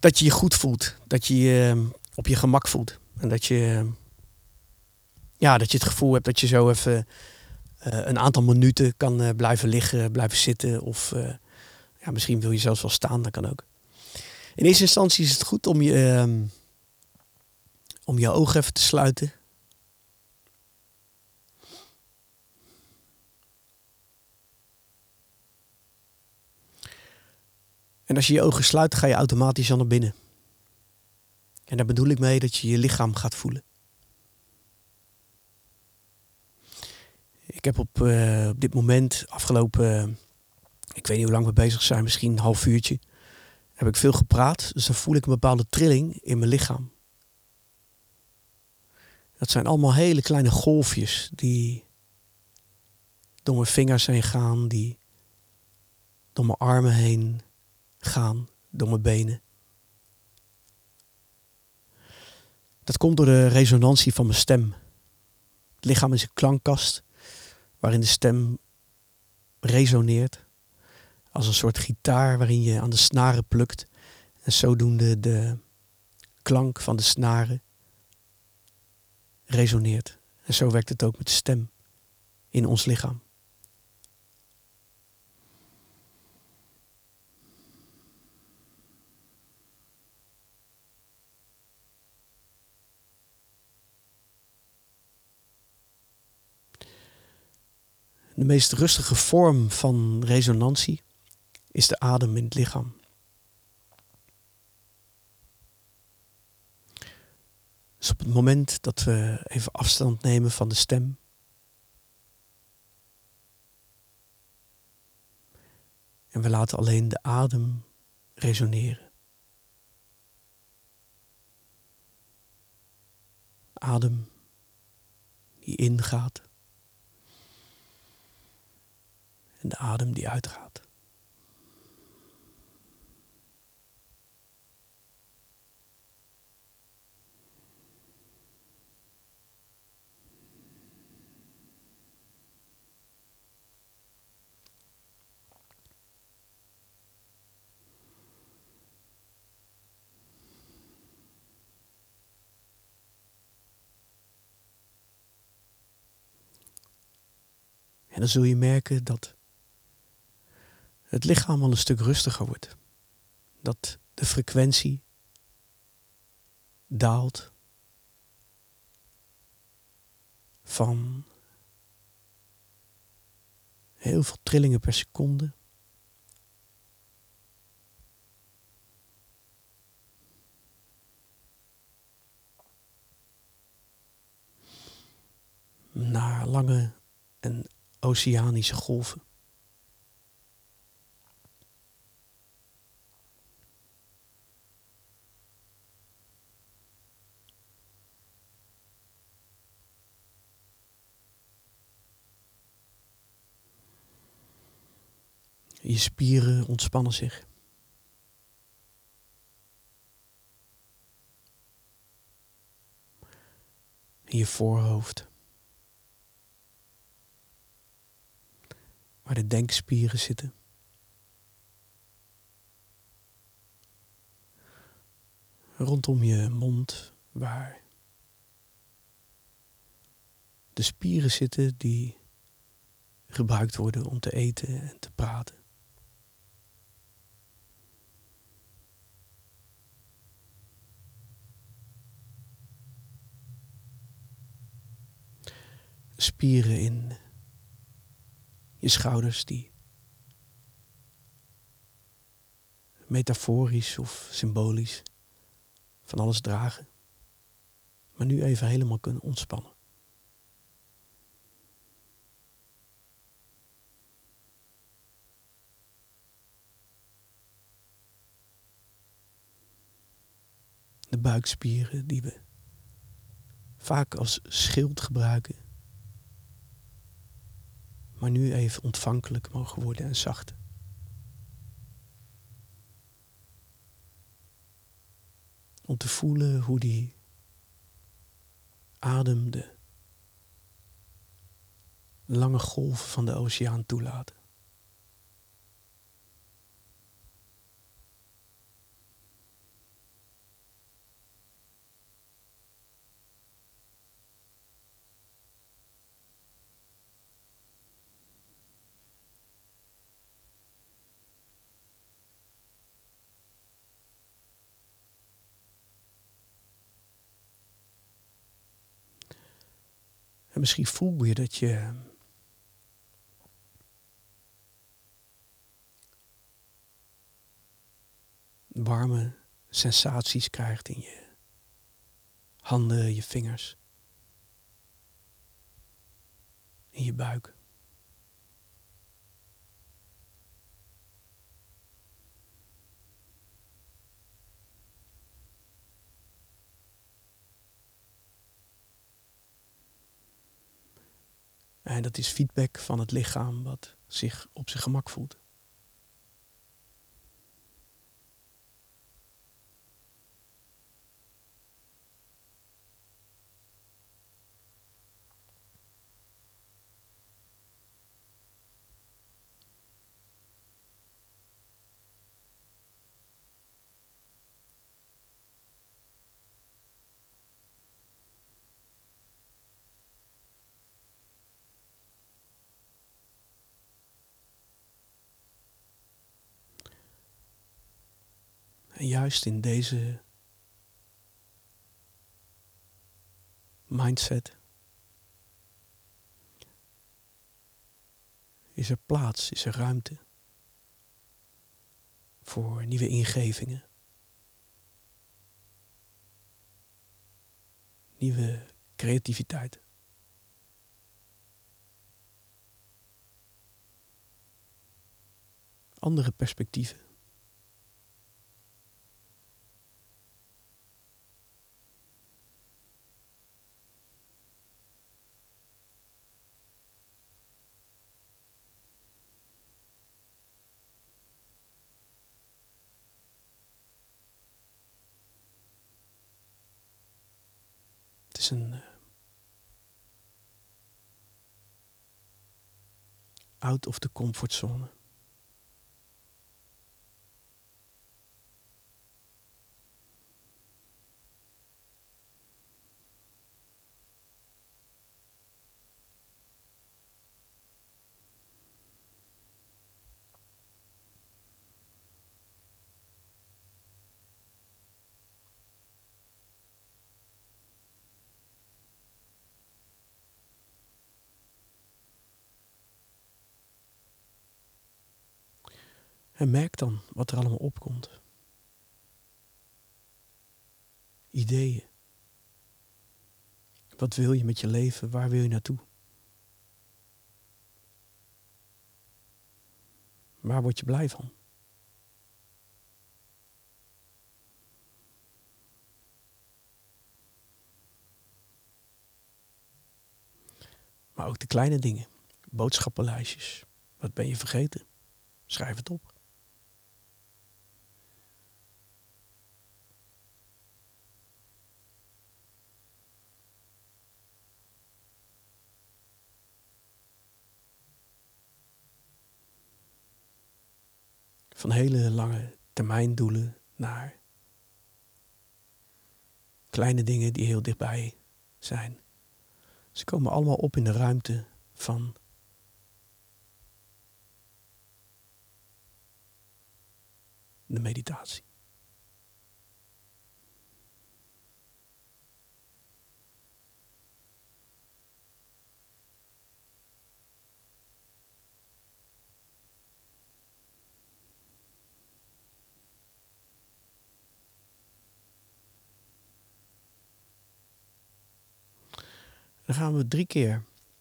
dat je je goed voelt. Dat je je op je gemak voelt. En dat je het gevoel hebt dat je zo even een aantal minuten kan blijven liggen, blijven zitten. Of misschien wil je zelfs wel staan, dat kan ook. In eerste instantie is het goed om je ogen even te sluiten. En als je je ogen sluit, ga je automatisch al naar binnen. En daar bedoel ik mee dat je je lichaam gaat voelen. Ik heb op dit moment, afgelopen, ik weet niet hoe lang we bezig zijn, misschien een half uurtje, heb ik veel gepraat. Dus dan voel ik een bepaalde trilling in mijn lichaam. Dat zijn allemaal hele kleine golfjes die door mijn vingers heen gaan, die door mijn armen heen gaan, door mijn benen. Dat komt door de resonantie van mijn stem. Het lichaam is een klankkast waarin de stem resoneert. Als een soort gitaar waarin je aan de snaren plukt. En zodoende de klank van de snaren resoneert. En zo werkt het ook met de stem in ons lichaam. De meest rustige vorm van resonantie is de adem in het lichaam. Dus op het moment dat we even afstand nemen van de stem, en we laten alleen de adem resoneren. Adem die ingaat en de adem die uitgaat. En dan zul je merken dat het lichaam al een stuk rustiger wordt. Dat de frequentie daalt van heel veel trillingen per seconde naar lange en oceanische golven. Je spieren ontspannen zich. In je voorhoofd. Waar de denkspieren zitten. Rondom je mond, waar de spieren zitten die gebruikt worden om te eten en te praten. Spieren in je schouders die metaforisch of symbolisch van alles dragen, maar nu even helemaal kunnen ontspannen. De buikspieren die we vaak als schild gebruiken, maar nu even ontvankelijk mogen worden en zacht. Om te voelen hoe die adem de lange golven van de oceaan toelaten. En misschien voel je dat je warme sensaties krijgt in je handen, je vingers, in je buik. En dat is feedback van het lichaam wat zich op zijn gemak voelt. En juist in deze mindset is er plaats, is er ruimte voor nieuwe ingevingen, nieuwe creativiteit. Andere perspectieven. Het is een out of the comfort zone. En merk dan wat er allemaal opkomt. Ideeën. Wat wil je met je leven? Waar wil je naartoe? Waar word je blij van? Maar ook de kleine dingen. Boodschappenlijstjes. Wat ben je vergeten? Schrijf het op. Van hele lange termijndoelen naar kleine dingen die heel dichtbij zijn. Ze komen allemaal op in de ruimte van de meditatie. Dan gaan we 3 keer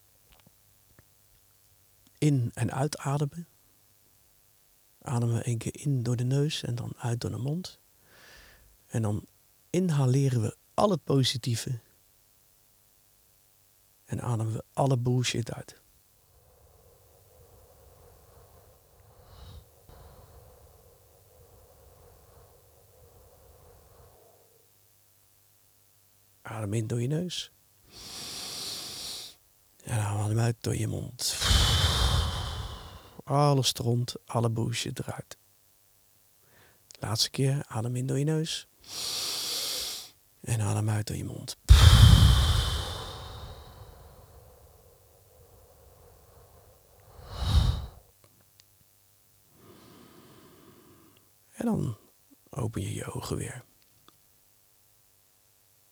in- en uitademen. Ademen 1 keer in door de neus en dan uit door de mond. En dan inhaleren we al het positieve. En ademen we alle bullshit uit. Adem in door je neus. En adem uit door je mond. Alle stront, alle bullshit eruit. Laatste keer, adem in door je neus. En adem uit door je mond. En dan open je je ogen weer.